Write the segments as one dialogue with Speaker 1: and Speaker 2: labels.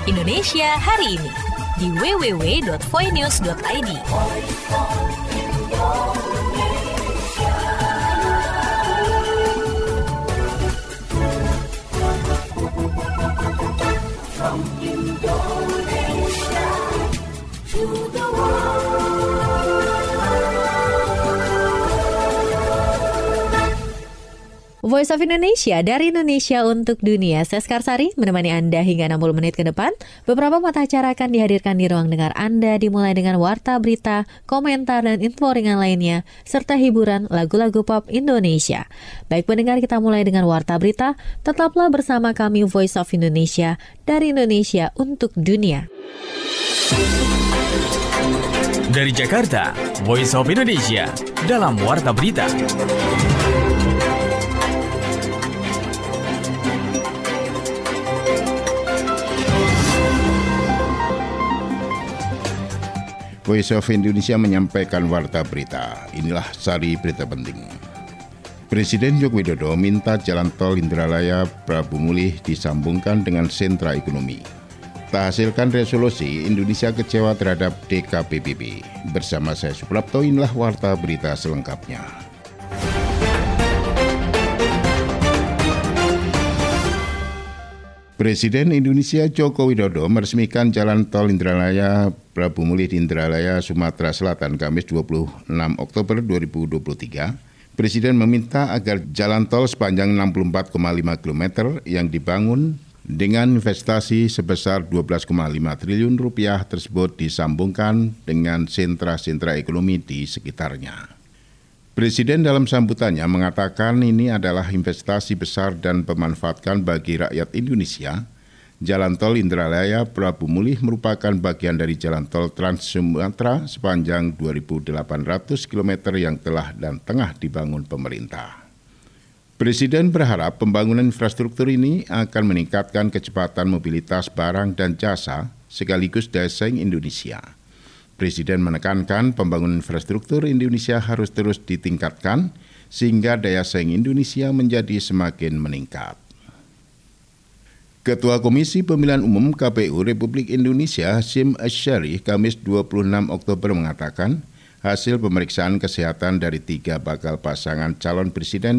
Speaker 1: Indonesia hari ini di www.voinews.id.
Speaker 2: From Indonesia to the world.
Speaker 3: Voice of Indonesia, dari Indonesia untuk dunia. Saya Skarsari menemani Anda hingga 60 menit ke depan. Beberapa mata acara akan dihadirkan di ruang dengar Anda, dimulai dengan warta berita, komentar, dan info ringan lainnya, serta hiburan lagu-lagu pop Indonesia. Baik pendengar, kita mulai dengan warta berita. Tetaplah bersama kami Voice of Indonesia, dari Indonesia untuk dunia.
Speaker 4: Dari Jakarta, Voice of Indonesia, dalam warta berita.
Speaker 5: Voice of Indonesia menyampaikan warta berita. Inilah sari berita penting. Presiden Joko Widodo minta jalan tol Indralaya Prabu Mulih disambungkan dengan sentra ekonomi. Tak hasilkan resolusi, Indonesia kecewa terhadap DKPBB. Bersama saya Suprapto, inilah warta berita selengkapnya. Presiden Indonesia Joko Widodo meresmikan jalan tol Indralaya Prabu Mulih di Indralaya, Sumatera Selatan, Kamis 26 Oktober 2023. Presiden meminta agar jalan tol sepanjang 64,5 km yang dibangun dengan investasi sebesar 12,5 triliun rupiah tersebut disambungkan dengan sentra-sentra ekonomi di sekitarnya. Presiden dalam sambutannya mengatakan ini adalah investasi besar dan memanfaatkan bagi rakyat Indonesia. Jalan tol Indralaya Prabu Mulih merupakan bagian dari jalan tol Trans Sumatera sepanjang 2.800 km yang telah dan tengah dibangun pemerintah. Presiden berharap pembangunan infrastruktur ini akan meningkatkan kecepatan mobilitas barang dan jasa sekaligus daya saing Indonesia. Presiden menekankan pembangunan infrastruktur Indonesia harus terus ditingkatkan sehingga daya saing Indonesia menjadi semakin meningkat. Ketua Komisi Pemilihan Umum KPU Republik Indonesia Hasyim Asyari Kamis 26 Oktober mengatakan hasil pemeriksaan kesehatan dari 3 bakal pasangan calon presiden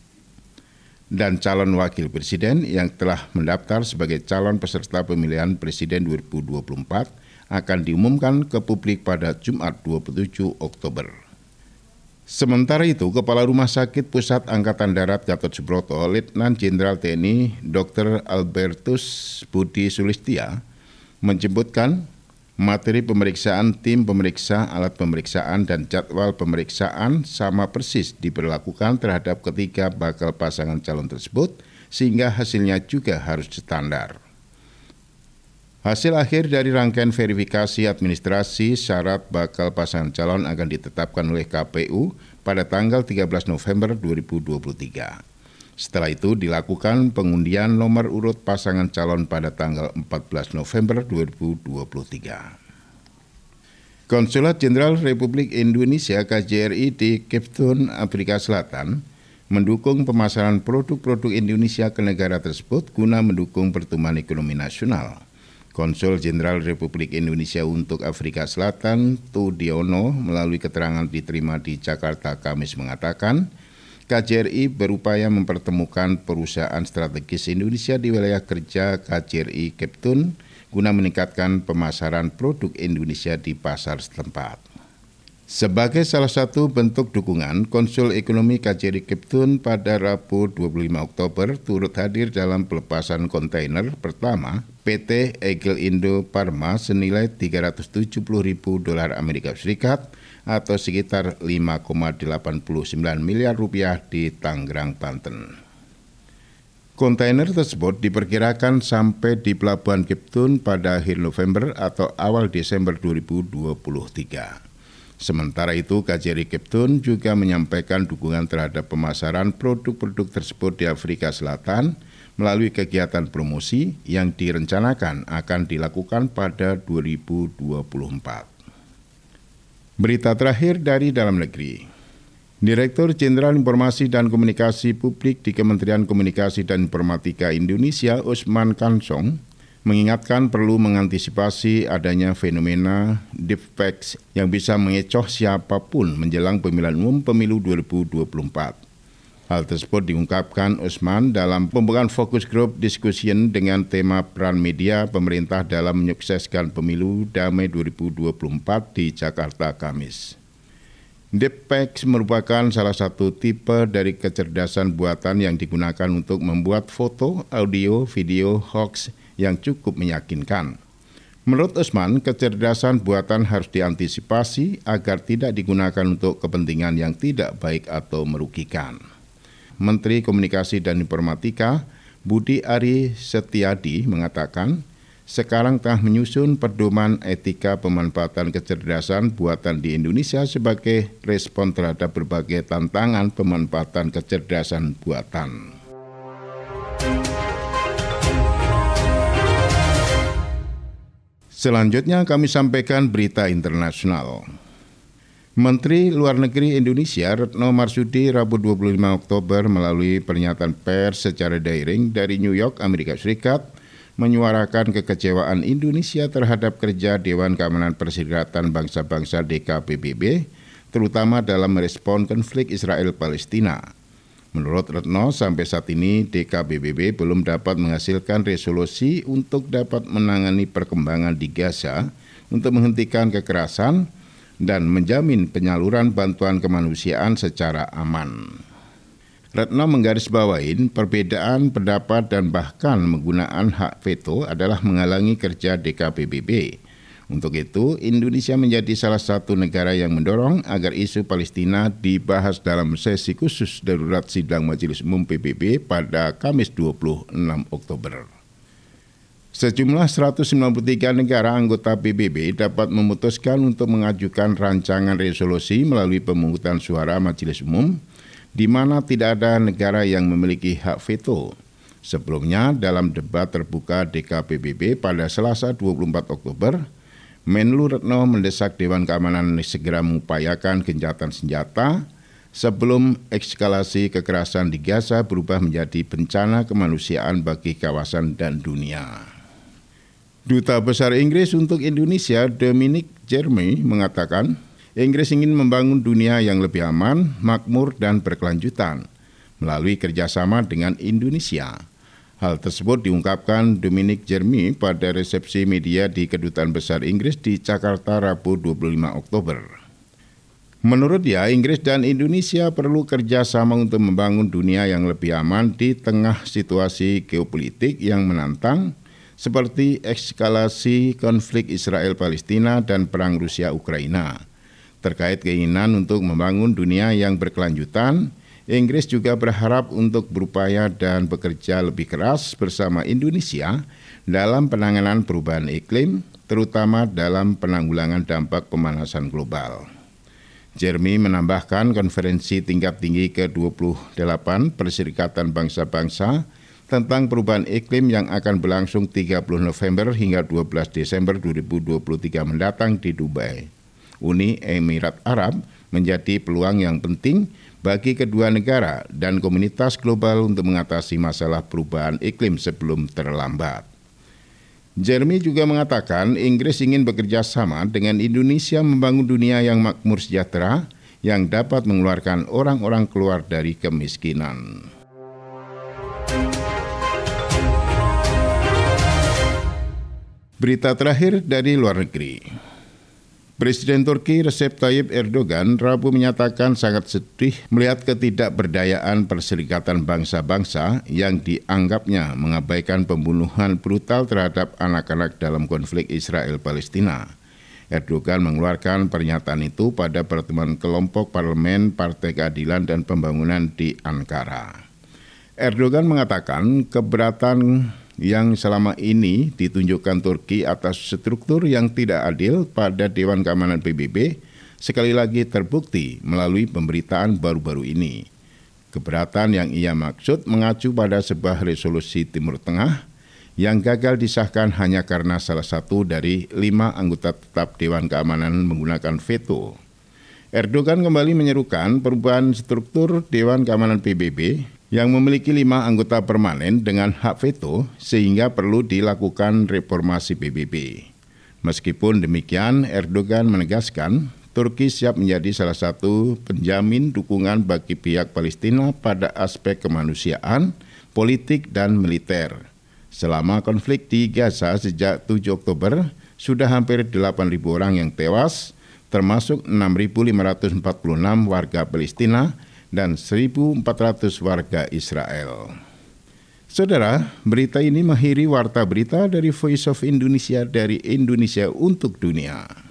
Speaker 5: dan calon wakil presiden yang telah mendaftar sebagai calon peserta pemilihan presiden 2024 akan diumumkan ke publik pada Jumat 27 Oktober. Sementara itu, Kepala Rumah Sakit Pusat Angkatan Darat Gatot Subroto, Letnan Jenderal TNI Dr. Albertus Budi Sulistia, menyebutkan materi pemeriksaan tim pemeriksa, alat pemeriksaan, dan jadwal pemeriksaan sama persis diberlakukan terhadap ketiga bakal pasangan calon tersebut, sehingga hasilnya juga harus standar. Hasil akhir dari rangkaian verifikasi administrasi syarat bakal pasangan calon akan ditetapkan oleh KPU pada tanggal 13 November 2023. Setelah itu dilakukan pengundian nomor urut pasangan calon pada tanggal 14 November 2023. Konsulat Jenderal Republik Indonesia KJRI di Cape Town, Afrika Selatan, mendukung pemasaran produk-produk Indonesia ke negara tersebut guna mendukung pertumbuhan ekonomi nasional. Konsul Jenderal Republik Indonesia untuk Afrika Selatan, Tudiono, melalui keterangan diterima di Jakarta Kamis mengatakan, KJRI berupaya mempertemukan perusahaan strategis Indonesia di wilayah kerja KJRI Cape Town guna meningkatkan pemasaran produk Indonesia di pasar setempat. Sebagai salah satu bentuk dukungan, Konsul Ekonomi KJRI Cape Town pada Rabu 25 Oktober turut hadir dalam pelepasan kontainer pertama PT Eagle Indo Pharma senilai $370.000 Amerika Serikat atau sekitar 5,89 miliar rupiah di Tangerang, Banten. Kontainer tersebut diperkirakan sampai di Pelabuhan Cape Town pada akhir November atau awal Desember 2023. Sementara itu, KJRI Cape Town juga menyampaikan dukungan terhadap pemasaran produk-produk tersebut di Afrika Selatan melalui kegiatan promosi yang direncanakan akan dilakukan pada 2024. Berita terakhir dari dalam negeri. Direktur Jenderal Informasi dan Komunikasi Publik di Kementerian Komunikasi dan Informatika Indonesia, Usman Kansong, mengingatkan perlu mengantisipasi adanya fenomena deepfakes yang bisa mengecoh siapapun menjelang pemilihan umum pemilu 2024. Hal tersebut diungkapkan Usman dalam pembukaan fokus group discussion dengan tema peran media pemerintah dalam menyukseskan pemilu damai 2024 di Jakarta Kamis. Deepfakes merupakan salah satu tipe dari kecerdasan buatan yang digunakan untuk membuat foto, audio, video hoax yang cukup meyakinkan. Menurut Usman, kecerdasan buatan harus diantisipasi agar tidak digunakan untuk kepentingan yang tidak baik atau merugikan. Menteri Komunikasi dan Informatika Budi Ari Setiadi mengatakan, sekarang tengah menyusun pedoman etika pemanfaatan kecerdasan buatan di Indonesia sebagai respon terhadap berbagai tantangan pemanfaatan kecerdasan buatan. Selanjutnya kami sampaikan berita internasional. Menteri Luar Negeri Indonesia Retno Marsudi Rabu 25 Oktober melalui pernyataan pers secara daring dari New York, Amerika Serikat, menyuarakan kekecewaan Indonesia terhadap kerja Dewan Keamanan Perserikatan Bangsa-Bangsa DKPBB, terutama dalam merespon konflik Israel-Palestina. Menurut Retno, sampai saat ini DKPBB belum dapat menghasilkan resolusi untuk dapat menangani perkembangan di Gaza untuk menghentikan kekerasan dan menjamin penyaluran bantuan kemanusiaan secara aman. Retno menggarisbawahi perbedaan pendapat dan bahkan penggunaan hak veto adalah menghalangi kerja DKPBB. Untuk itu, Indonesia menjadi salah satu negara yang mendorong agar isu Palestina dibahas dalam sesi khusus darurat sidang Majelis Umum PBB pada Kamis 26 Oktober. Sejumlah 193 negara anggota PBB dapat memutuskan untuk mengajukan rancangan resolusi melalui pemungutan suara Majelis Umum, di mana tidak ada negara yang memiliki hak veto. Sebelumnya, dalam debat terbuka DKPBB pada Selasa 24 Oktober, Menlu Retno mendesak Dewan Keamanan segera mengupayakan gencatan senjata sebelum eskalasi kekerasan di Gaza berubah menjadi bencana kemanusiaan bagi kawasan dan dunia. Duta Besar Inggris untuk Indonesia, Dominic Jeremy, mengatakan Inggris ingin membangun dunia yang lebih aman, makmur, dan berkelanjutan melalui kerjasama dengan Indonesia. Hal tersebut diungkapkan Dominic Jeremy pada resepsi media di Kedutaan Besar Inggris di Jakarta Rabu 25 Oktober. Menurut dia, Inggris dan Indonesia perlu kerjasama untuk membangun dunia yang lebih aman di tengah situasi geopolitik yang menantang, seperti eskalasi konflik Israel-Palestina dan perang Rusia-Ukraina. Terkait keinginan untuk membangun dunia yang berkelanjutan, Inggris juga berharap untuk berupaya dan bekerja lebih keras bersama Indonesia dalam penanganan perubahan iklim, terutama dalam penanggulangan dampak pemanasan global. Jeremy menambahkan konferensi tingkat tinggi ke-28 Perserikatan Bangsa-Bangsa tentang perubahan iklim yang akan berlangsung 30 November hingga 12 Desember 2023 mendatang di Dubai, Uni Emirat Arab, menjadi peluang yang penting bagi kedua negara dan komunitas global untuk mengatasi masalah perubahan iklim sebelum terlambat. Jeremy juga mengatakan Inggris ingin bekerja sama dengan Indonesia membangun dunia yang makmur sejahtera yang dapat mengeluarkan orang-orang keluar dari kemiskinan. Berita terakhir dari luar negeri. Presiden Turki Recep Tayyip Erdogan Rabu menyatakan sangat sedih melihat ketidakberdayaan Perserikatan Bangsa-Bangsa yang dianggapnya mengabaikan pembunuhan brutal terhadap anak-anak dalam konflik Israel-Palestina. Erdogan mengeluarkan pernyataan itu pada pertemuan kelompok parlemen Partai Keadilan dan Pembangunan di Ankara. Erdogan mengatakan keberatan yang selama ini ditunjukkan Turki atas struktur yang tidak adil pada Dewan Keamanan PBB sekali lagi terbukti melalui pemberitaan baru-baru ini. Keberatan yang ia maksud mengacu pada sebuah resolusi Timur Tengah yang gagal disahkan hanya karena salah satu dari 5 anggota tetap Dewan Keamanan menggunakan veto. Erdogan kembali menyerukan perubahan struktur Dewan Keamanan PBB yang memiliki 5 anggota permanen dengan hak veto sehingga perlu dilakukan reformasi PBB. Meskipun demikian, Erdogan menegaskan Turki siap menjadi salah satu penjamin dukungan bagi pihak Palestina pada aspek kemanusiaan, politik, dan militer. Selama konflik di Gaza sejak 7 Oktober, sudah hampir 8.000 orang yang tewas, termasuk 6.546 warga Palestina dan 1.400 warga Israel. Saudara, berita ini mengakhiri Warta Berita dari Voice of Indonesia dari Indonesia untuk Dunia.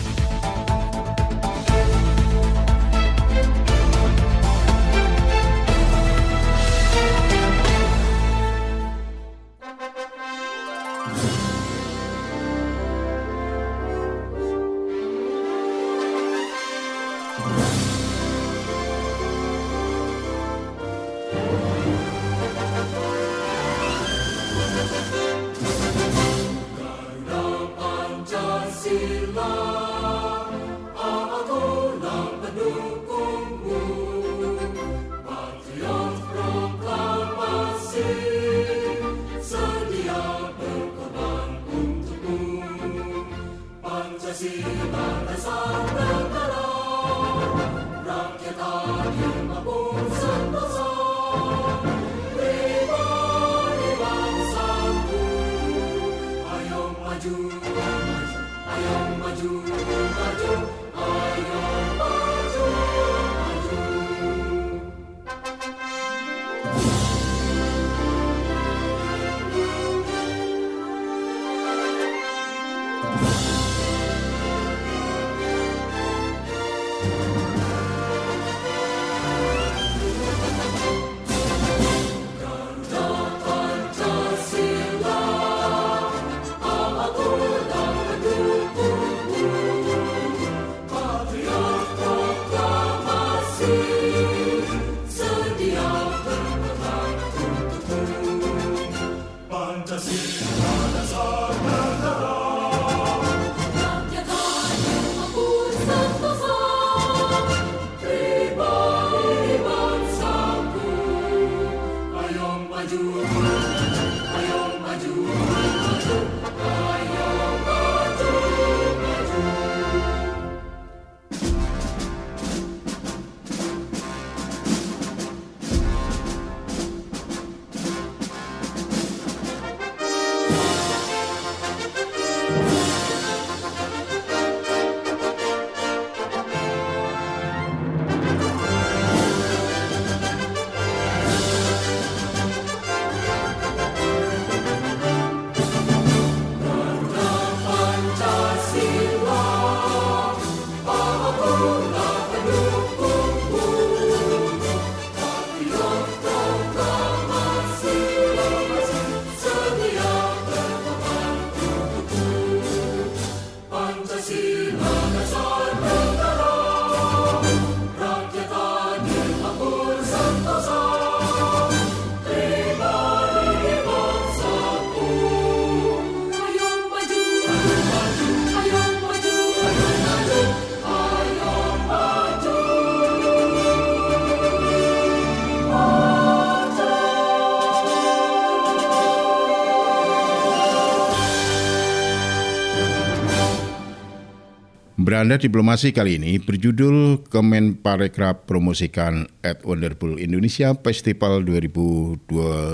Speaker 5: Beranda Diplomasi kali ini berjudul Kemenparekraf promosikan At Wonderful Indonesia Festival 2023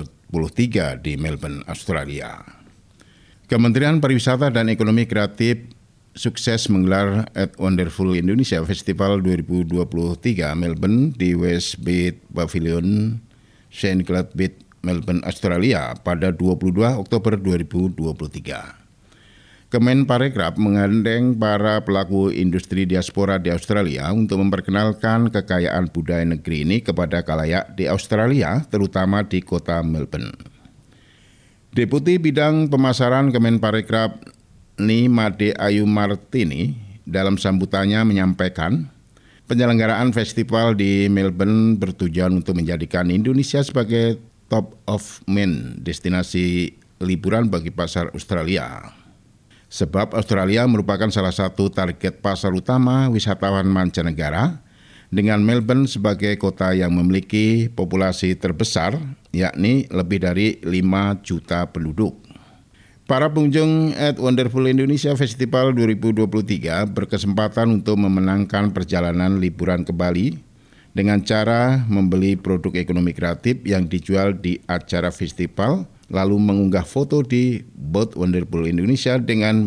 Speaker 5: di Melbourne, Australia. Kementerian Pariwisata dan Ekonomi Kreatif sukses menggelar At Wonderful Indonesia Festival 2023 Melbourne di Westgate Pavilion, St. Kilda Beach, Melbourne, Australia pada 22 Oktober 2023. Kemenparekraf menggandeng para pelaku industri diaspora di Australia untuk memperkenalkan kekayaan budaya negeri ini kepada khalayak di Australia, terutama di kota Melbourne. Deputi Bidang Pemasaran Kemenparekraf Nimade Ayu Martini dalam sambutannya menyampaikan, penyelenggaraan festival di Melbourne bertujuan untuk menjadikan Indonesia sebagai top of mind destinasi liburan bagi pasar Australia. Sebab Australia merupakan salah satu target pasar utama wisatawan mancanegara dengan Melbourne sebagai kota yang memiliki populasi terbesar, yakni lebih dari 5 juta penduduk. Para pengunjung at Wonderful Indonesia Festival 2023 berkesempatan untuk memenangkan perjalanan liburan ke Bali dengan cara membeli produk ekonomi kreatif yang dijual di acara festival, lalu mengunggah foto di booth Wonderful Indonesia dengan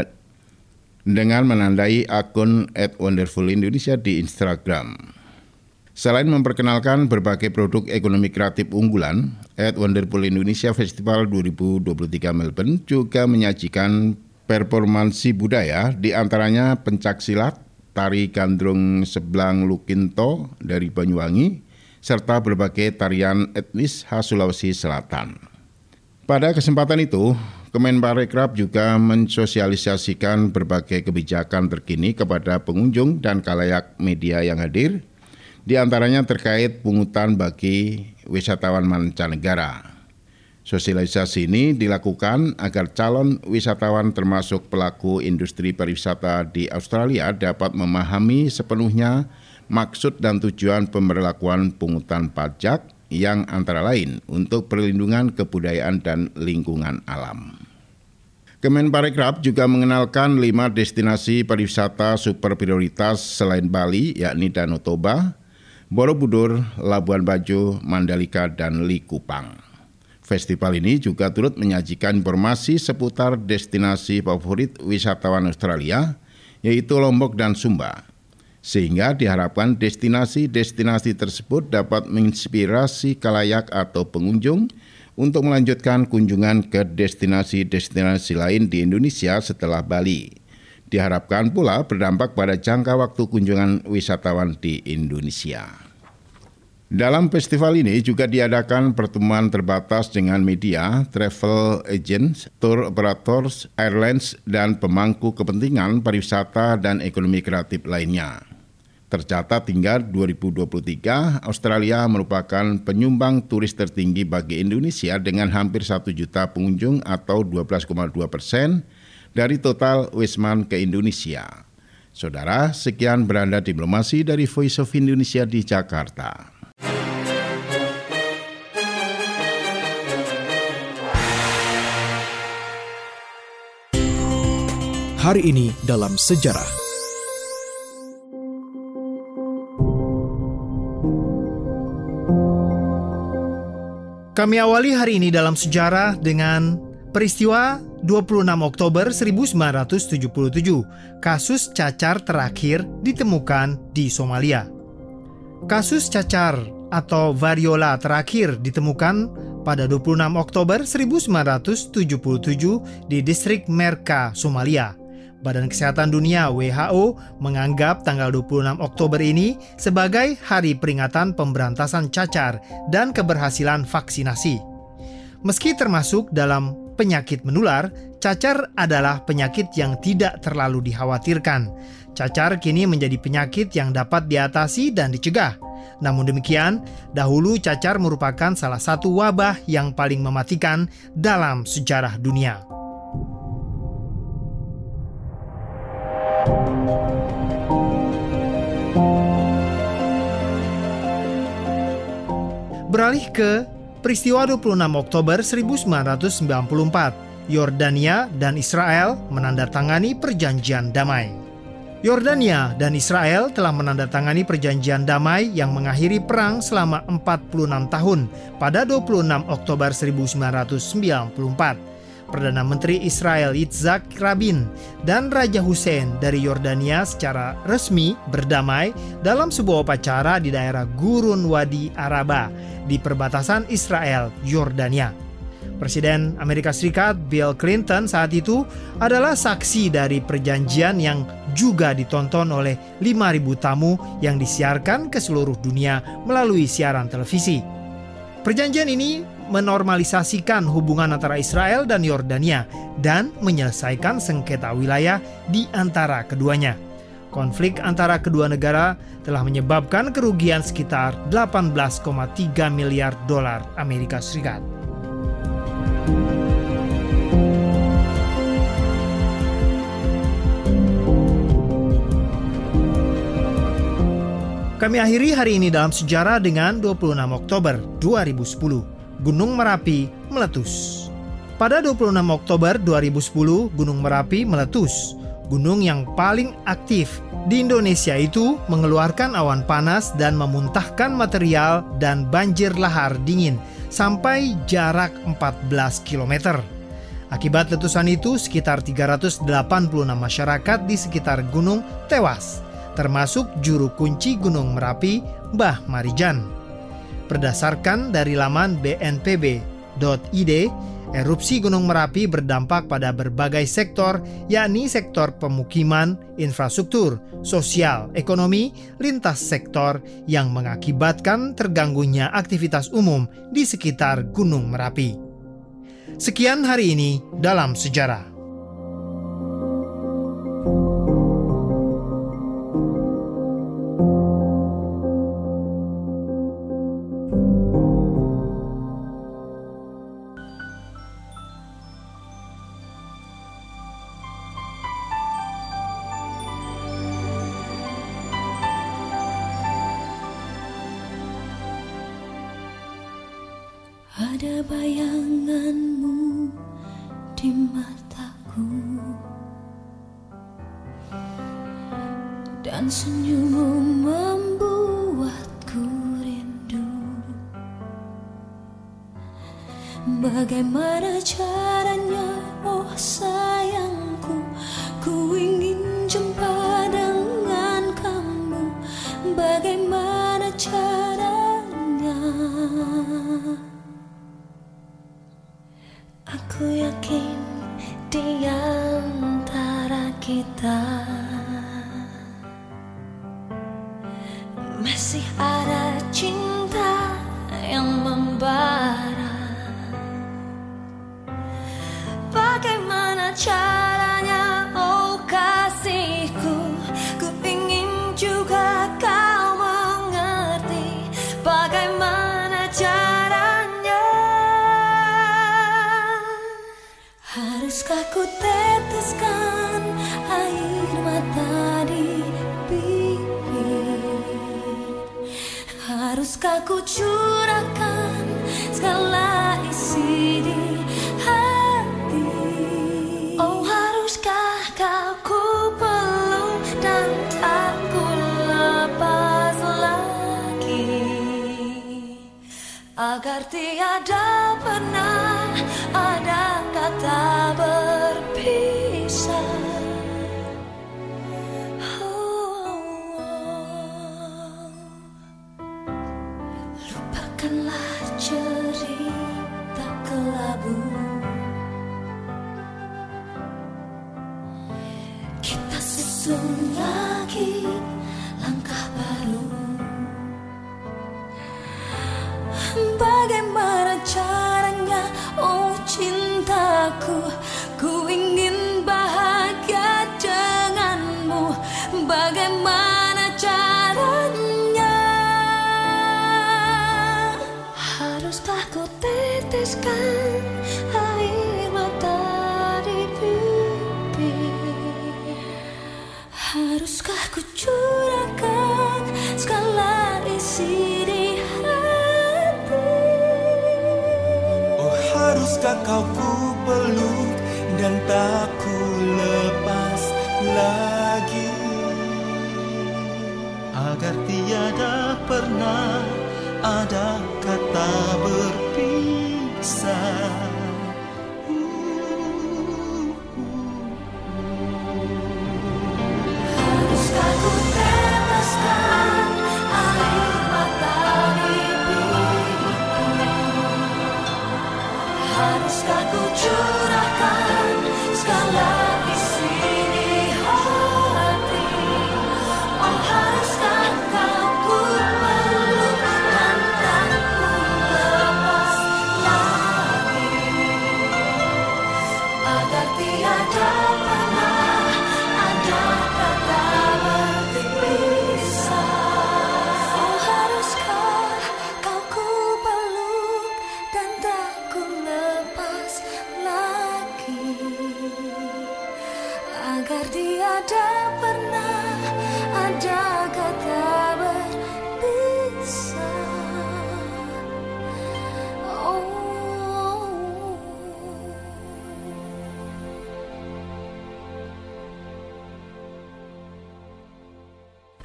Speaker 5: menandai akun @Wonderful Indonesia di Instagram. Selain memperkenalkan berbagai produk ekonomi kreatif unggulan, @Wonderful Indonesia Festival 2023 Melbourne juga menyajikan performansi budaya, di antaranya pencaksilat, tari gandrung seblang Lukinto dari Banyuwangi, serta berbagai tarian etnis khas Sulawesi Selatan. Pada kesempatan itu, Kemenparekraf juga mensosialisasikan berbagai kebijakan terkini kepada pengunjung dan khalayak media yang hadir, di antaranya terkait pungutan bagi wisatawan mancanegara. Sosialisasi ini dilakukan agar calon wisatawan termasuk pelaku industri pariwisata di Australia dapat memahami sepenuhnya maksud dan tujuan pemberlakuan pungutan pajak yang antara lain untuk perlindungan kebudayaan dan lingkungan alam. Kemenparekraf juga mengenalkan 5 destinasi pariwisata super prioritas selain Bali, yakni Danau Toba, Borobudur, Labuan Bajo, Mandalika, dan Likupang. Festival ini juga turut menyajikan informasi seputar destinasi favorit wisatawan Australia, yaitu Lombok dan Sumba. Sehingga diharapkan destinasi-destinasi tersebut dapat menginspirasi khalayak atau pengunjung untuk melanjutkan kunjungan ke destinasi-destinasi lain di Indonesia setelah Bali. Diharapkan pula berdampak pada jangka waktu kunjungan wisatawan di Indonesia. Dalam festival ini juga diadakan pertemuan terbatas dengan media, travel agents, tour operators, airlines, dan pemangku kepentingan pariwisata dan ekonomi kreatif lainnya. Tercatat hingga 2023, Australia merupakan penyumbang turis tertinggi bagi Indonesia dengan hampir 1 juta pengunjung atau 12,2% dari total wisman ke Indonesia. Saudara, sekian beranda diplomasi dari Voice of Indonesia di Jakarta.
Speaker 6: Hari ini dalam sejarah. Kami awali hari ini dalam sejarah dengan peristiwa 26 Oktober 1977, kasus cacar terakhir ditemukan di Somalia. Kasus cacar atau variola terakhir ditemukan pada 26 Oktober 1977 di distrik Merka, Somalia. Badan Kesehatan Dunia WHO menganggap tanggal 26 Oktober ini sebagai hari peringatan pemberantasan cacar dan keberhasilan vaksinasi. Meski termasuk dalam penyakit menular, cacar adalah penyakit yang tidak terlalu dikhawatirkan. Cacar kini menjadi penyakit yang dapat diatasi dan dicegah. Namun demikian, dahulu cacar merupakan salah satu wabah yang paling mematikan dalam sejarah dunia. Beralih ke peristiwa 26 Oktober 1994, Yordania dan Israel menandatangani perjanjian damai. Yordania dan Israel telah menandatangani perjanjian damai yang mengakhiri perang selama 46 tahun pada 26 Oktober 1994. Perdana Menteri Israel Yitzhak Rabin dan Raja Hussein dari Yordania secara resmi berdamai dalam sebuah upacara di daerah Gurun Wadi Araba di perbatasan Israel-Yordania. Presiden Amerika Serikat Bill Clinton saat itu adalah saksi dari perjanjian yang juga ditonton oleh 5.000 tamu yang disiarkan ke seluruh dunia melalui siaran televisi. Perjanjian ini menormalisasikan hubungan antara Israel dan Yordania dan menyelesaikan sengketa wilayah di antara keduanya. Konflik antara kedua negara telah menyebabkan kerugian sekitar 18,3 miliar dolar Amerika Serikat. Kami akhiri hari ini dalam sejarah dengan 26 Oktober 2010. Gunung Merapi meletus. Pada 26 Oktober 2010, Gunung Merapi meletus. Gunung yang paling aktif di Indonesia itu mengeluarkan awan panas dan memuntahkan material dan banjir lahar dingin sampai jarak 14 km. Akibat letusan itu, sekitar 386 masyarakat di sekitar gunung tewas, termasuk juru kunci Gunung Merapi, Mbah Marijan. Berdasarkan dari laman bnpb.id, erupsi Gunung Merapi berdampak pada berbagai sektor, yakni sektor pemukiman, infrastruktur, sosial, ekonomi, lintas sektor yang mengakibatkan terganggunya aktivitas umum di sekitar Gunung Merapi. Sekian hari ini dalam sejarah.
Speaker 2: Ada bayanganmu di mataku dan senyummu membuatku rindu. Bagaimana caranya, oh sayangku, ku ingin jumpa dengan kamu. Bagaimana caranya? Aku yakin di antara kita masih ada cinta yang membara. Bagaimana caranya, oh kasihku, ku ingin juga kau mengerti. Bagaimana caranya? Haruskah ku teteskan air mata di bibir? Haruskah ku curahkan segala isi di hati? Oh haruskah kau ku peluk dan tak ku lepas lagi, agar tiada pernah ada kata berpisah. Lupakanlah cerita kelabu. Kita susun lagi langkah baru. Bagaimana caranya, oh cintaku, ku ingin bahagia denganmu. Bagaimana caranya? Haruskah ku teteskan air mata di bibir? Haruskah ku curahkan segala isi di
Speaker 7: haruskah kau ku peluk dan tak ku lepas lagi, agar tiada pernah ada kata berpisah.
Speaker 2: Haruskah ku teteskan air mata di bibirku? Haruskah ku curahkan segala isi di hati? Oh haruskah kau ku peluk dan tak ku lepas lagi, agar tiada pernah ada kata berpisah. Oh haruskah kau ku peluk dan tak ku lepas lagi, agar tiada pernah ada kata berpisah.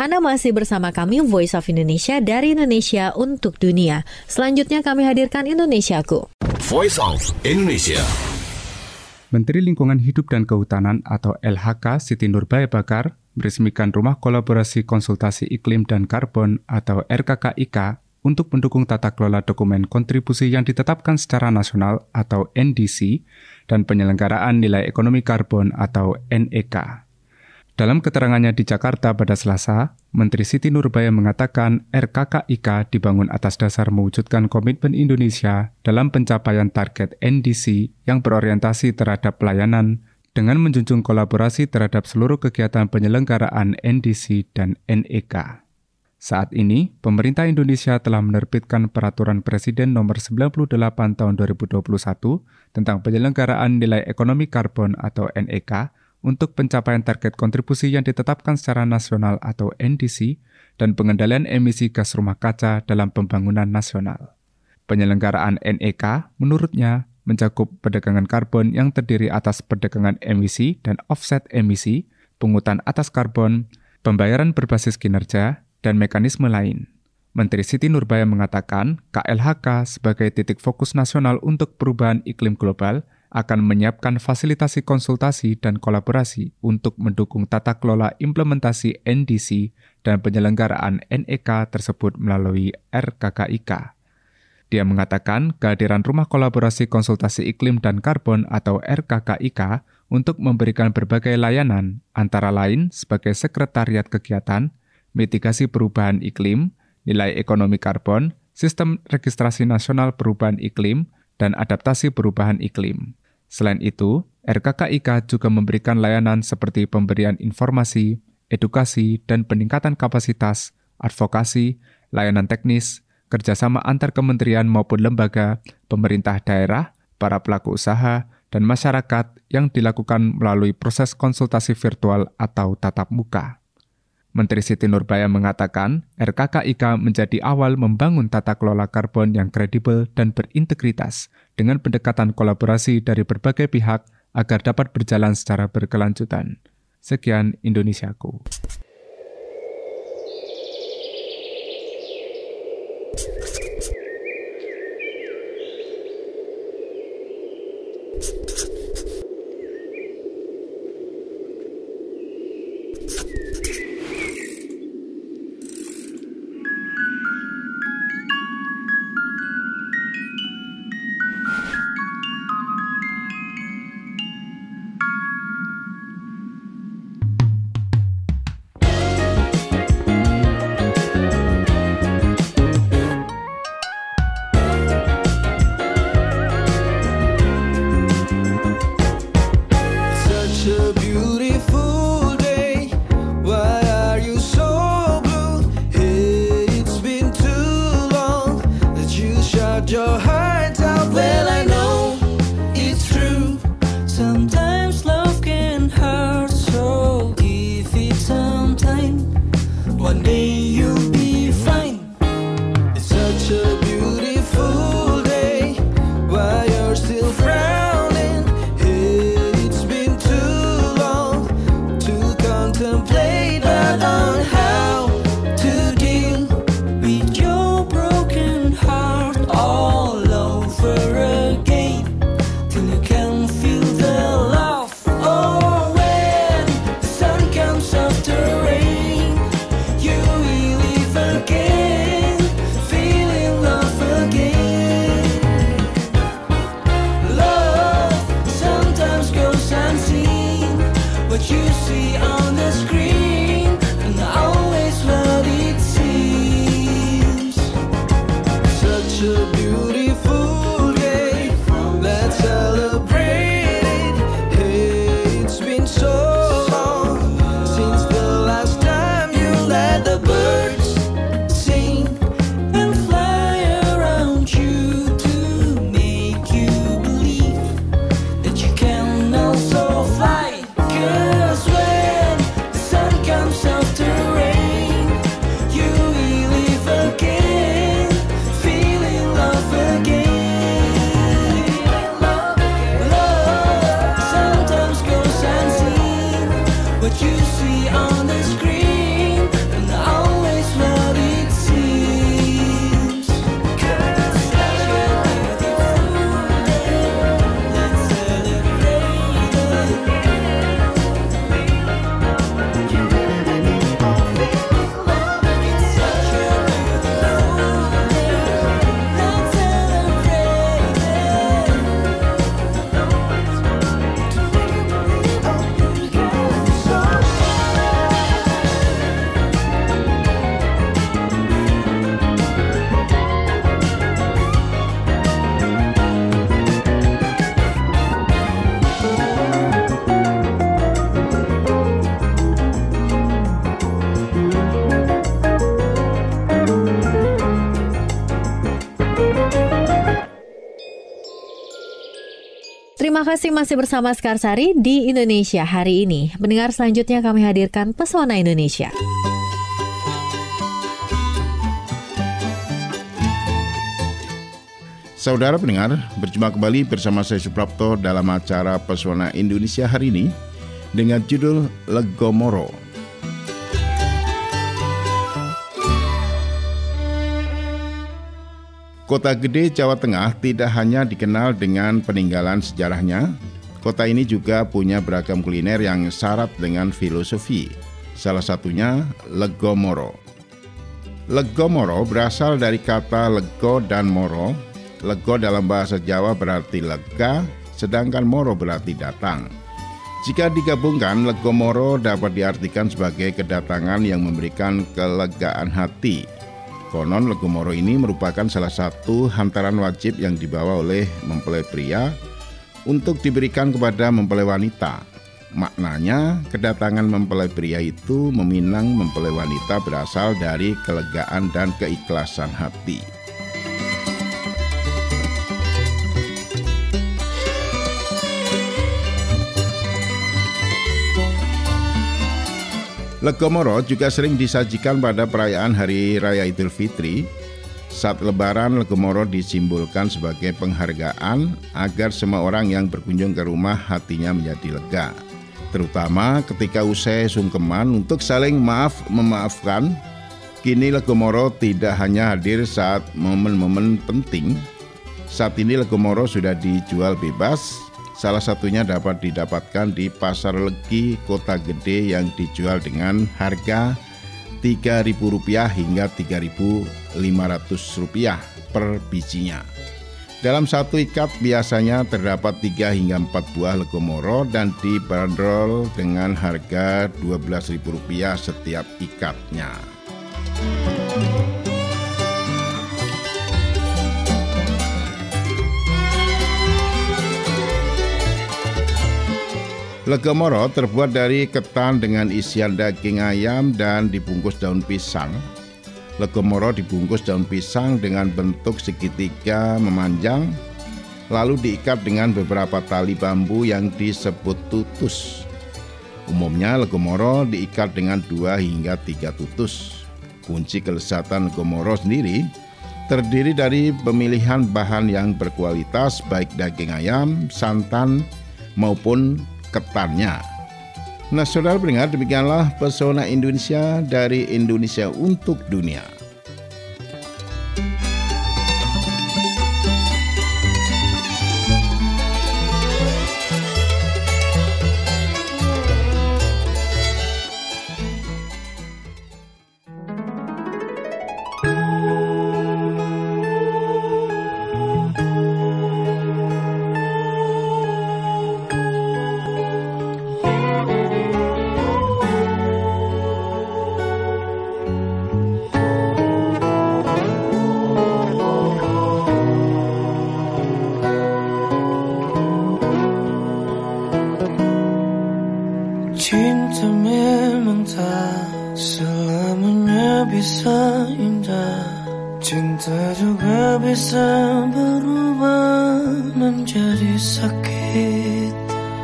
Speaker 3: Anda masih bersama kami Voice of Indonesia dari Indonesia untuk dunia. Selanjutnya kami hadirkan Indonesiaku.
Speaker 8: Voice of Indonesia.
Speaker 9: Menteri Lingkungan Hidup dan Kehutanan atau LHK Siti Nurbaya Bakar meresmikan Rumah Kolaborasi Konsultasi Iklim dan Karbon atau RKKIK untuk mendukung tata kelola dokumen kontribusi yang ditetapkan secara nasional atau NDC dan penyelenggaraan nilai ekonomi karbon atau NEK. Dalam keterangannya di Jakarta pada Selasa, Menteri Siti Nurbaya mengatakan RKKIK dibangun atas dasar mewujudkan komitmen Indonesia dalam pencapaian target NDC yang berorientasi terhadap pelayanan dengan menjunjung kolaborasi terhadap seluruh kegiatan penyelenggaraan NDC dan NEK. Saat ini, pemerintah Indonesia telah menerbitkan Peraturan Presiden Nomor 98 Tahun 2021 tentang penyelenggaraan nilai ekonomi karbon atau NEK untuk pencapaian target kontribusi yang ditetapkan secara nasional atau NDC dan pengendalian emisi gas rumah kaca dalam pembangunan nasional. Penyelenggaraan NEK, menurutnya, mencakup perdagangan karbon yang terdiri atas perdagangan emisi dan offset emisi, pungutan atas karbon, pembayaran berbasis kinerja, dan mekanisme lain. Menteri Siti Nurbaya mengatakan KLHK sebagai titik fokus nasional untuk perubahan iklim global akan menyiapkan fasilitasi konsultasi dan kolaborasi untuk mendukung tata kelola implementasi NDC dan penyelenggaraan NEK tersebut melalui RKKIK. Dia mengatakan kehadiran Rumah Kolaborasi Konsultasi Iklim dan Karbon atau RKKIK untuk memberikan berbagai layanan, antara lain sebagai sekretariat kegiatan, mitigasi perubahan iklim, nilai ekonomi karbon, sistem registrasi nasional perubahan iklim, dan adaptasi perubahan iklim. Selain itu, RKKIK juga memberikan layanan seperti pemberian informasi, edukasi, dan peningkatan kapasitas, advokasi, layanan teknis, kerjasama antar kementerian maupun lembaga, pemerintah daerah, para pelaku usaha, dan masyarakat yang dilakukan melalui proses konsultasi virtual atau tatap muka. Menteri Siti Nurbaya mengatakan, RKKIK menjadi awal membangun tata kelola karbon yang kredibel dan berintegritas dengan pendekatan kolaborasi dari berbagai pihak agar dapat berjalan secara berkelanjutan. Sekian Indonesiaku.
Speaker 3: Terima kasih masih bersama Sekarsari di Indonesia hari ini. Pendengar, selanjutnya kami hadirkan Pesona Indonesia.
Speaker 5: Saudara pendengar, berjumpa kembali bersama saya Suprapto dalam acara Pesona Indonesia hari ini dengan judul Legomoro. Kota gede Jawa Tengah tidak hanya dikenal dengan peninggalan sejarahnya, kota ini juga punya beragam kuliner yang syarat dengan filosofi. Salah satunya Legomoro. Legomoro berasal dari kata lego dan moro. Lego dalam bahasa Jawa berarti lega, sedangkan moro berarti datang. Jika digabungkan, Legomoro dapat diartikan sebagai kedatangan yang memberikan kelegaan hati. Konon Legomoro ini merupakan salah satu hantaran wajib yang dibawa oleh mempelai pria untuk diberikan kepada mempelai wanita. Maknanya, kedatangan mempelai pria itu meminang mempelai wanita berasal dari kelegaan dan keikhlasan hati. Legomoro juga sering disajikan pada perayaan Hari Raya Idul Fitri. Saat Lebaran, Legomoro disimbolkan sebagai penghargaan agar semua orang yang berkunjung ke rumah hatinya menjadi lega. Terutama ketika usai sungkeman untuk saling memaafkan. Kini Legomoro tidak hanya hadir saat momen-momen penting. Saat ini Legomoro sudah dijual bebas. Salah satunya dapat didapatkan di Pasar Legi Kota Gede yang dijual dengan harga Rp3.000 hingga Rp3.500 per bijinya. Dalam satu ikat biasanya terdapat 3 hingga 4 buah Legomoro dan dibanderol dengan harga Rp12.000 setiap ikatnya. Legomoro terbuat dari ketan dengan isian daging ayam dan dibungkus daun pisang. Legomoro dibungkus daun pisang dengan bentuk segitiga memanjang, lalu diikat dengan beberapa tali bambu yang disebut tutus. Umumnya Legomoro diikat dengan 2 hingga 3 tutus. Kunci kelezatan Legomoro sendiri terdiri dari pemilihan bahan yang berkualitas baik daging ayam, santan maupun ketannya. Nah, saudara pendengar, demikianlah Pesona Indonesia dari Indonesia untuk dunia.
Speaker 7: Cinta memang tak selamanya bisa indah. Cinta juga bisa berubah menjadi sakit.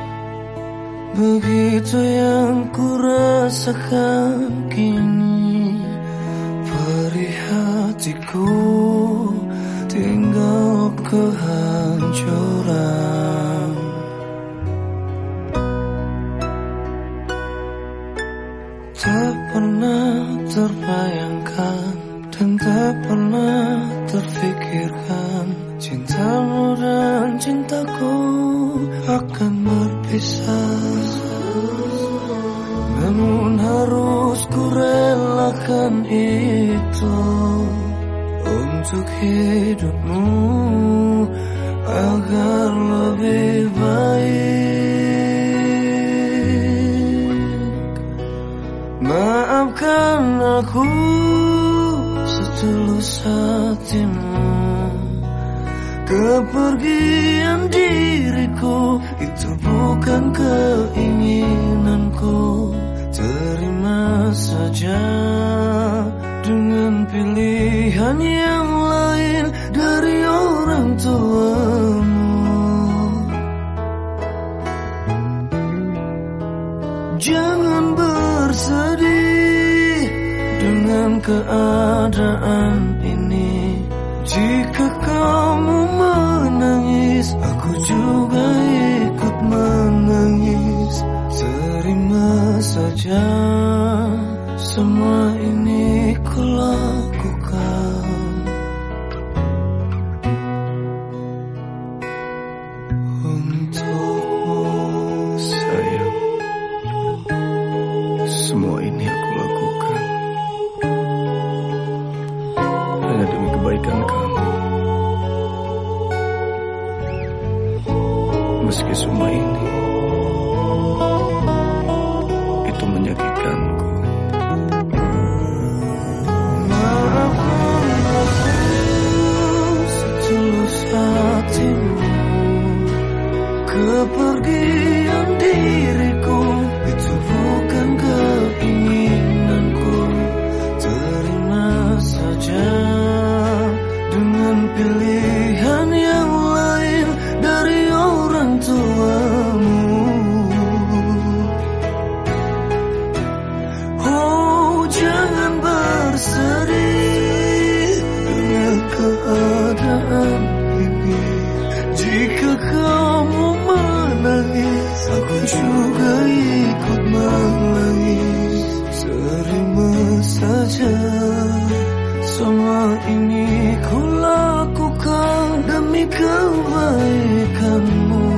Speaker 7: Begitu yang ku rasakan kini. Perih hatiku tinggal kehancuran. Tak pernah terbayangkan dan tak pernah terfikirkan cintamu dan cintaku akan berpisah. Namun harus ku relakan itu untuk hidupmu agar lebih baik. Maafkan aku setulus hatimu. Kepergian diriku itu bukan keinginanku. Terima saja dengan pilihan yang lain dari orang tuamu. jangan bersedih dengan keadaan ini. Jika kamu menangis, aku juga ikut menangis. Terima saja, semua ini ku lakukan untukmu, sayang. Semua ini aku lakukan hanya demi kebaikan kamu. Meski semua ini itu menyakitkanku. Maafkan aku setulus hatimu. Kepergian diriku itu bukan keinginanku. Terima saja dengan pilihan yang lain dari orang tuamu. Oh, jangan bersedih dengan keadaan ini. Jika kamu menangis, aku juga ikut menangis. Terima saja, semua ini ku lakukan demi kebaikanmu.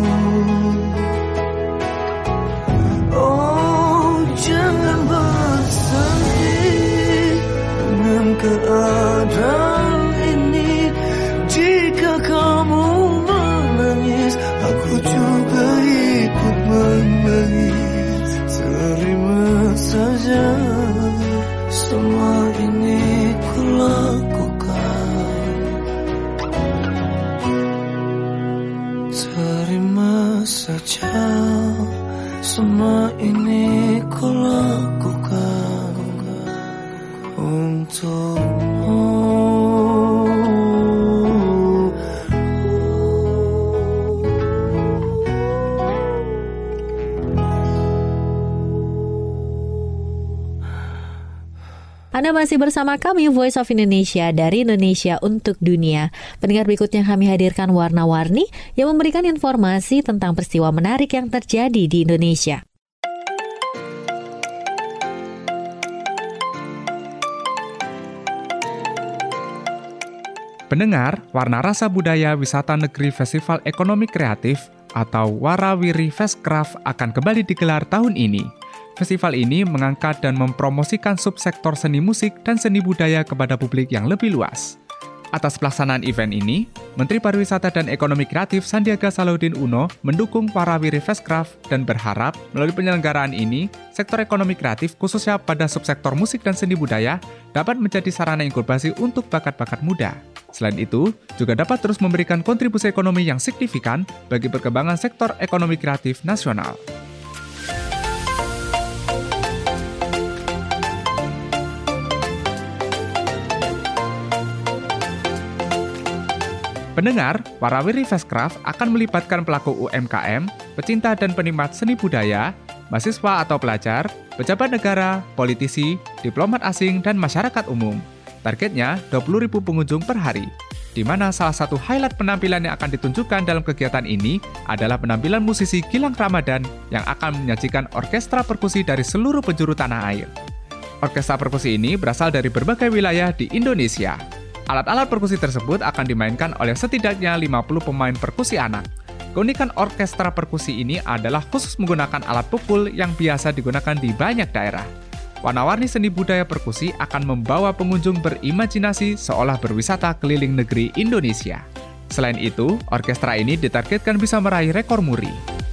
Speaker 7: Oh, jangan bersedih dengan keadaan ini. Jika kamu menangis, aku juga ikut menangis. Terima saja, semua ini ku lakukan. Terima saja, semua ini ku lakukan untukmu.
Speaker 3: Anda masih bersama kami Voice of Indonesia dari Indonesia untuk Dunia. Pendengar, berikutnya kami hadirkan warna-warni yang memberikan informasi tentang peristiwa menarik yang terjadi di Indonesia.
Speaker 9: Pendengar, Warna Rasa Budaya Wisata Negeri Festival Ekonomi Kreatif atau Warawiri Festcraft akan kembali digelar tahun ini. Festival ini mengangkat dan mempromosikan subsektor seni musik dan seni budaya kepada publik yang lebih luas. Atas pelaksanaan event ini, Menteri Pariwisata dan Ekonomi Kreatif Sandiaga Salahuddin Uno mendukung Warawiri Festcraft dan berharap melalui penyelenggaraan ini, sektor ekonomi kreatif khususnya pada subsektor musik dan seni budaya dapat menjadi sarana inkubasi untuk bakat-bakat muda. Selain itu, juga dapat terus memberikan kontribusi ekonomi yang signifikan bagi perkembangan sektor ekonomi kreatif nasional. Pendengar, Warawiri Festcraft akan melibatkan pelaku UMKM, pecinta dan penikmat seni budaya, mahasiswa atau pelajar, pejabat negara, politisi, diplomat asing, dan masyarakat umum. Targetnya 20.000 pengunjung per hari, di mana salah satu highlight penampilan yang akan ditunjukkan dalam kegiatan ini adalah penampilan musisi Gilang Ramadan yang akan menyajikan orkestra perkusi dari seluruh penjuru tanah air. Orkestra perkusi ini berasal dari berbagai wilayah di Indonesia. Alat-alat perkusi tersebut akan dimainkan oleh setidaknya 50 pemain perkusi anak. Keunikan orkestra perkusi ini adalah khusus menggunakan alat pukul yang biasa digunakan di banyak daerah. Warna-warni seni budaya perkusi akan membawa pengunjung berimajinasi seolah berwisata keliling negeri Indonesia. Selain itu, orkestra ini ditargetkan bisa meraih rekor muri.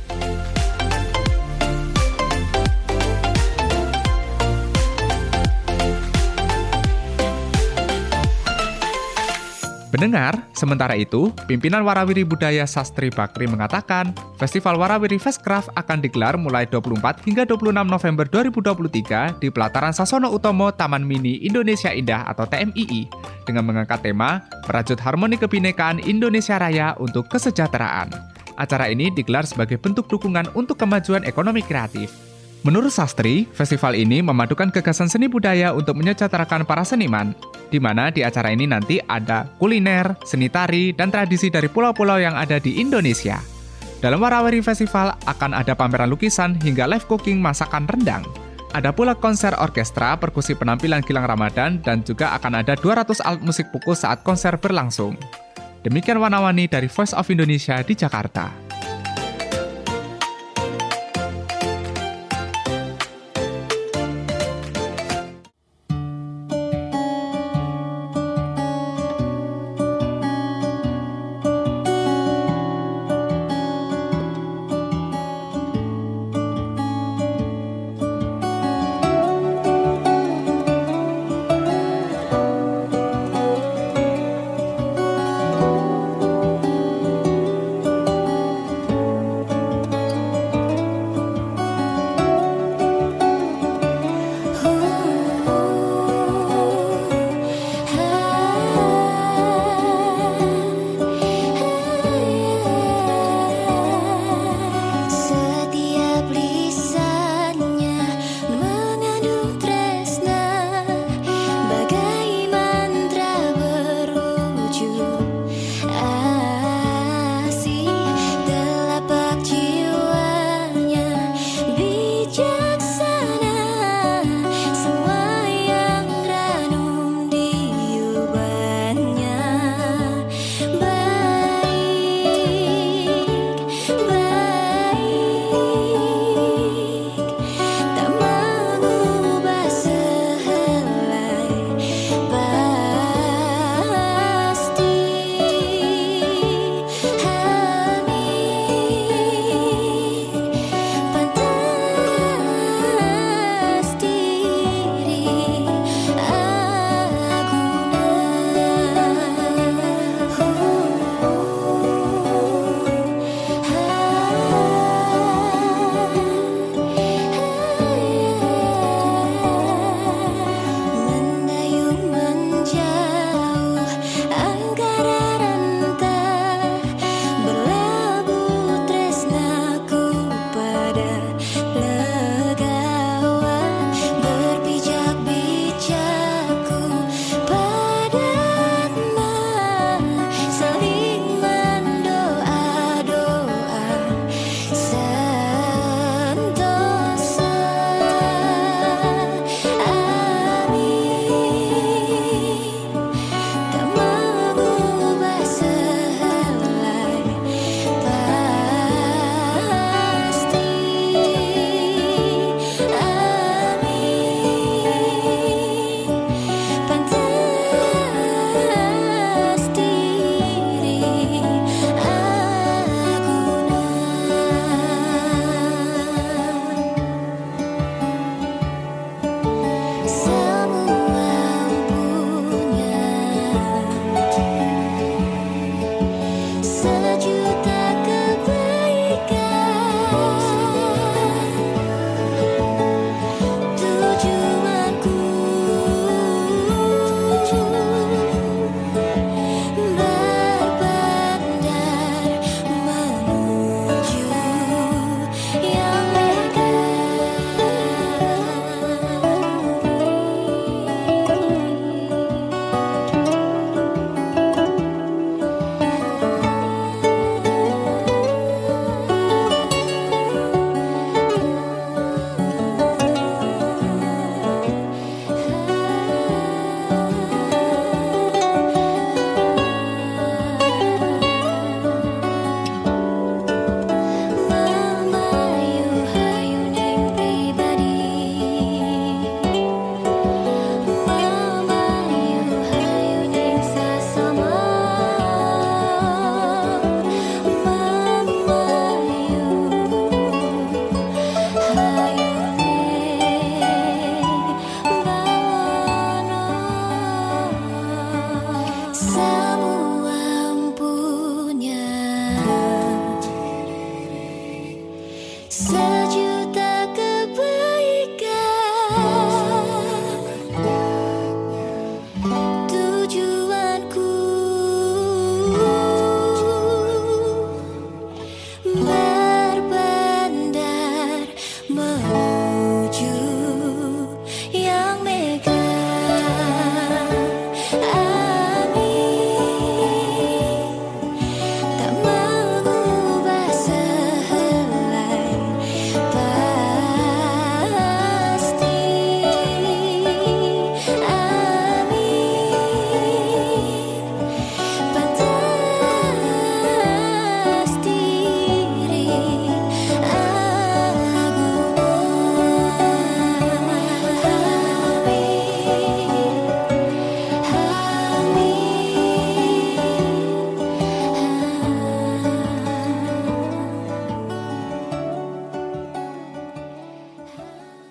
Speaker 9: Pendengar, sementara itu, pimpinan Warawiri Budaya Sastri Bakri mengatakan, Festival Warawiri Festcraft akan digelar mulai 24 hingga 26 November 2023 di Pelataran Sasono Utomo Taman Mini Indonesia Indah atau TMII, dengan mengangkat tema Merajut Harmoni Kebinekaan Indonesia Raya untuk Kesejahteraan. Acara ini digelar sebagai bentuk dukungan untuk kemajuan ekonomi kreatif. Menurut Sastri, festival ini memadukan gagasan seni budaya untuk menyejahterakan para seniman, di mana di acara ini nanti ada kuliner, seni tari, dan tradisi dari pulau-pulau yang ada di Indonesia. Dalam warawiri festival akan ada pameran lukisan hingga live cooking masakan rendang. Ada pula konser orkestra, perkusi penampilan Gilang Ramadan, dan juga akan ada 200 alat musik pukul saat konser berlangsung. Demikian warna-warni dari Voice of Indonesia di Jakarta.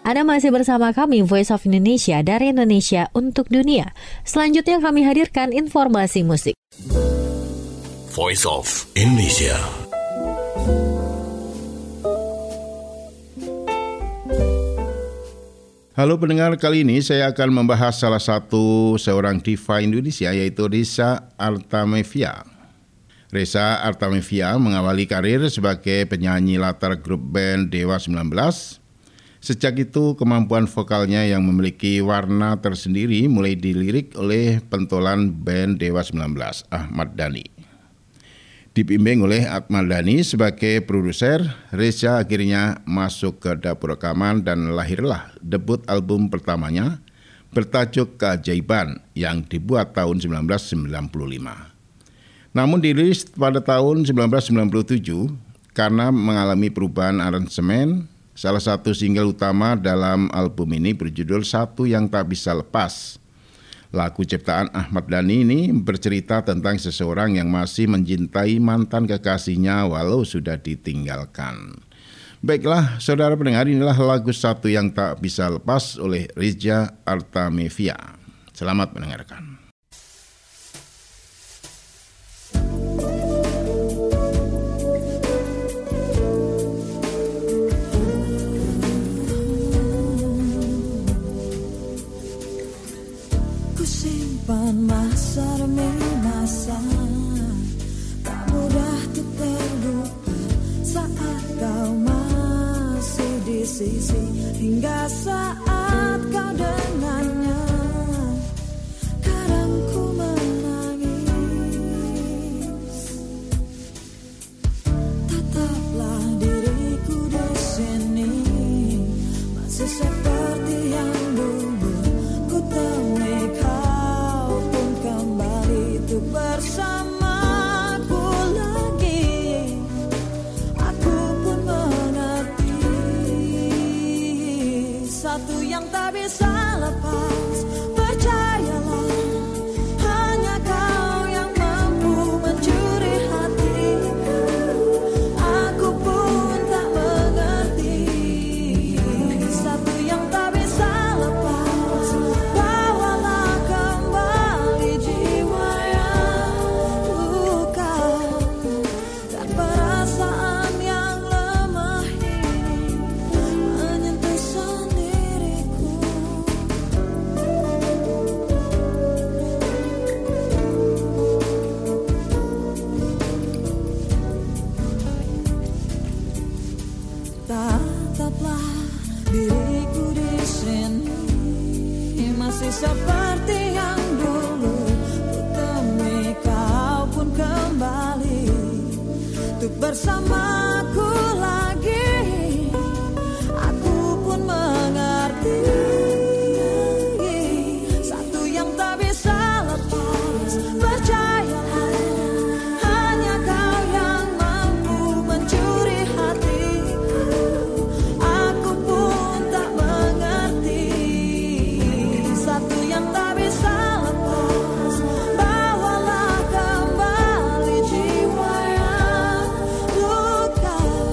Speaker 3: Anda masih bersama kami Voice of Indonesia dari Indonesia untuk Dunia. Selanjutnya kami hadirkan informasi musik.
Speaker 8: Voice of Indonesia.
Speaker 5: Halo pendengar, kali ini saya akan membahas salah satu seorang diva Indonesia yaitu Reza Artamevia. Reza Artamevia mengawali karir sebagai penyanyi latar grup band Dewa 19. Sejak itu kemampuan vokalnya yang memiliki warna tersendiri mulai dilirik oleh pentolan band Dewa 19, Ahmad Dhani. Dibimbing oleh Ahmad Dhani sebagai produser, Reza akhirnya masuk ke dapur rekaman dan lahirlah debut album pertamanya bertajuk Keajaiban yang dibuat tahun 1995. Namun dirilis pada tahun 1997 karena mengalami perubahan aransemen. Salah satu single utama dalam album ini berjudul Satu Yang Tak Bisa Lepas. Lagu ciptaan Ahmad Dhani ini bercerita tentang seseorang yang masih mencintai mantan kekasihnya walau sudah ditinggalkan. Baiklah, saudara pendengar, inilah lagu Satu Yang Tak Bisa Lepas oleh Reza Artamevia. Selamat mendengarkan.
Speaker 2: Masa demi masa tak mudah untuk terlupa saat kau masih di sisi hingga saat kau dengannya. Kadang ku menangis, tetaplah diriku di sini masih seperti yang dulu ku temui kau bersamaku lagi. Aku pun mengerti satu yang tak bisa lepas. Percayalah, hanya kau yang mampu mencuri hatiku. Aku pun tak mengerti satu yang tak bisa lepas. Bawalah kembali jiwa seperti yang dulu ku temui kau pun kembali untuk bersamaku lagi. Aku pun mengerti satu yang tak bisa lepas. Percayalah, hanya kau yang mampu mencuri hatiku. Aku pun tak mengerti satu yang tak bisa lepas. Bawalah kembali jiwa yang luka.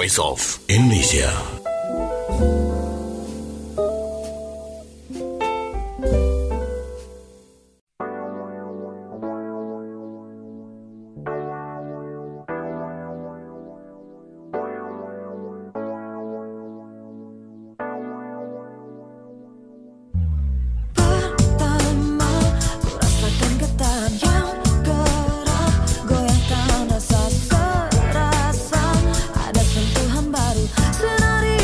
Speaker 8: Voice of Indonesia.
Speaker 2: Senari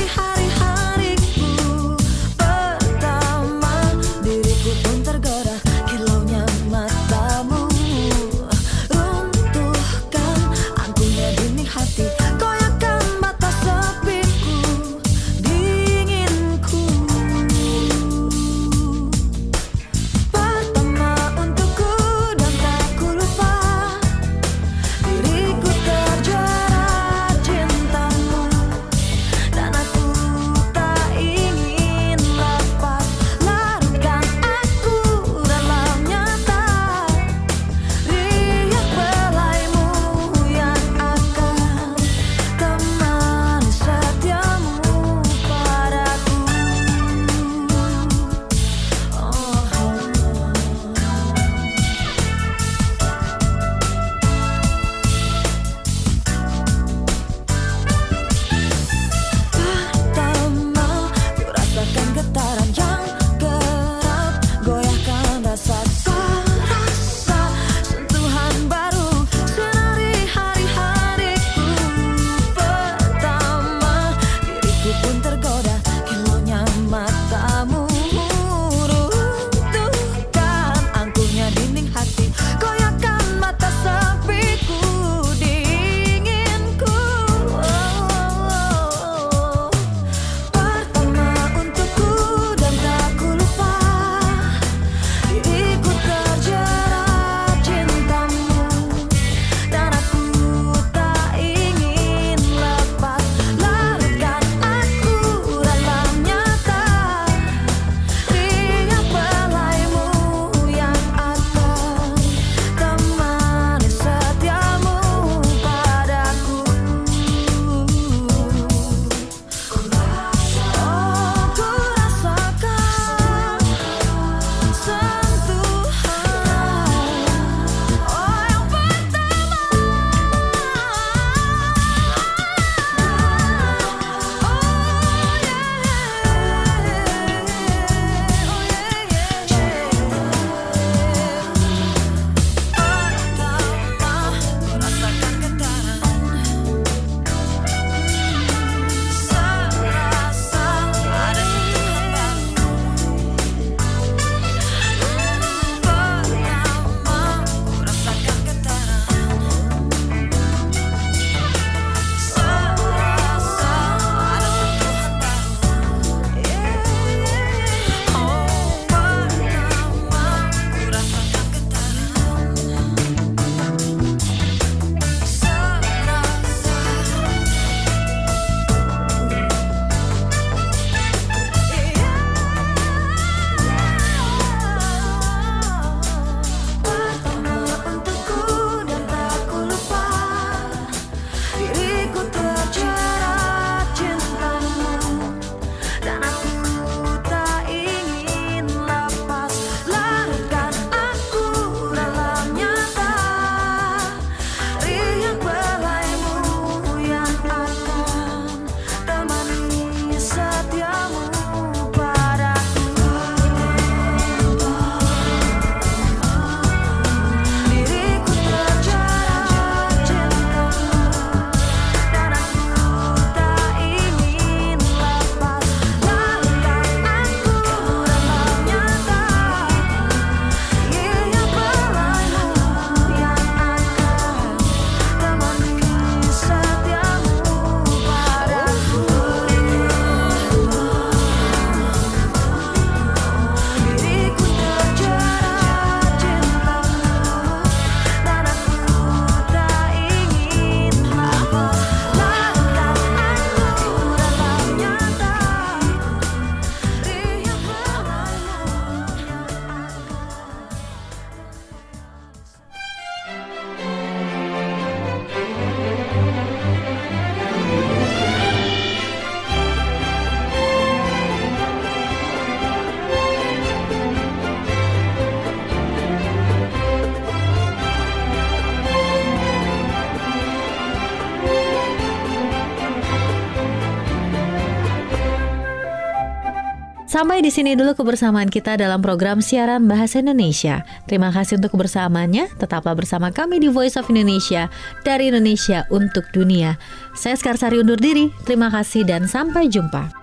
Speaker 3: Sampai di sini dulu kebersamaan kita dalam program siaran Bahasa Indonesia. Terima kasih untuk kebersamaannya. Tetaplah bersama kami di Voice of Indonesia, dari Indonesia untuk dunia. Saya Skarsari undur diri. Terima kasih dan sampai jumpa.